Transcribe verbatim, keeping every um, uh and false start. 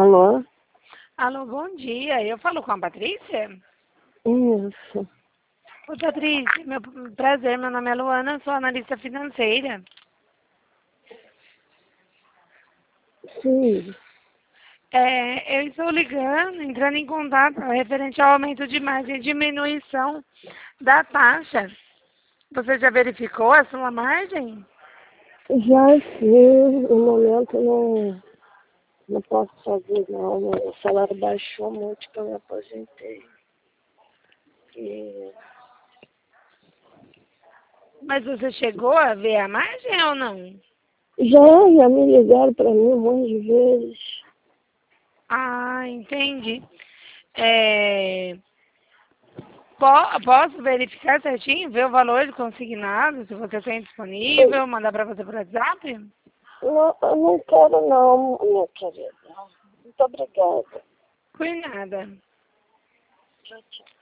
Alô? Alô, bom dia. Eu falo com a Patrícia? Isso. Oi, Patrícia. Meu prazer, meu nome é Luana, sou analista financeira. Sim. É, eu estou ligando, entrando em contato referente ao aumento de margem e diminuição da taxa. Você já verificou a sua margem? Já sim, no momento não, não posso fazer não. O salário baixou muito que eu me aposentei. E Mas você chegou a ver a margem ou não? já, já me ligaram para mim um monte de vezes. Ah, entendi. É, po- posso verificar certinho, ver o valor consignado, se você tem disponível, mandar para você por WhatsApp? Não, eu não quero não, minha querida. Muito obrigada. Por nada. Tchau, tchau.